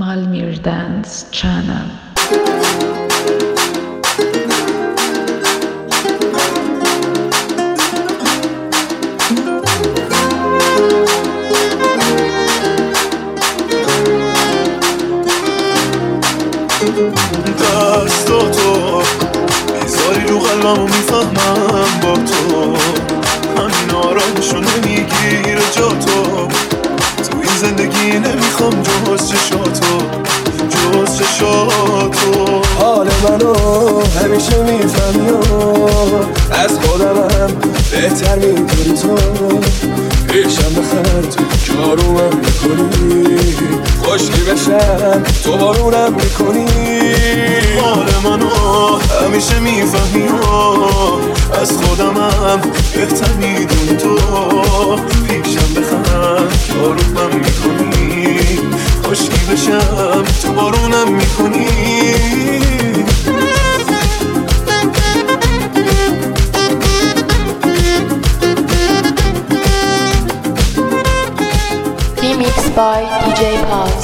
Almir Dance Channel. دستاتو میذاری رو قلبمو میفهمم با تو همین آرامشو نمیگیره جا تو این زندگی نمیخوام جز چشاتو حال منو همیشه میفهمی از خودمم بهتر میکنی تو پیشم بخند که آرومم میکنی خوشی بشم تو بارونم میکنی حال منو همیشه میفهمی از خودمم بهتر میدونی تو پیشم بخند که آرومم میکنی خوشی بشم تو بارونم میکنی Remixed by DJ Paz.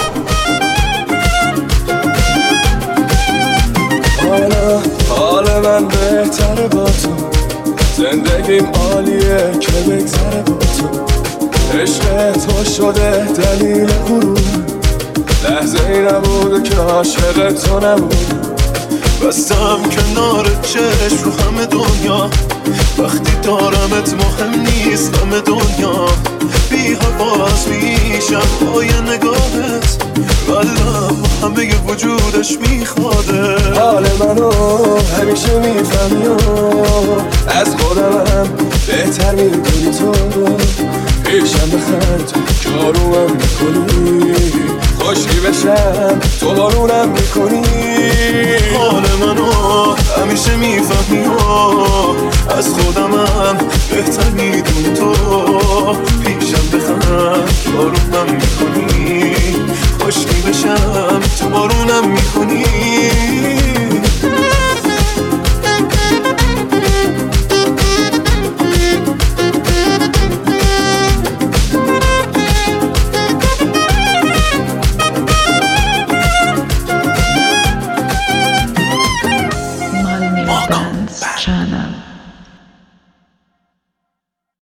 حال من بهتره با تو زندگیم عالیه که بگذره با تو عشق تو شده دلیل غرور لحظه ای نبوده که عاشق تو نبود بستم کنار چشم رو همه دنیا وقتی دارمت مهم نیست همه دنیا بی حواس میشم پای نگاهت قلبم همه وجودش میخواده حال منو همیشه میفهمی از خودمم بهتر میکنی تو پیشم بخند که آرومم میکنی خوشی بشم تو بارونم میکنی حال منو همیشه میفهمی از خودمم بهتر میدونی تو پیشم بخند که آرومم میکنی خوشی بشم تو بارونم میکنی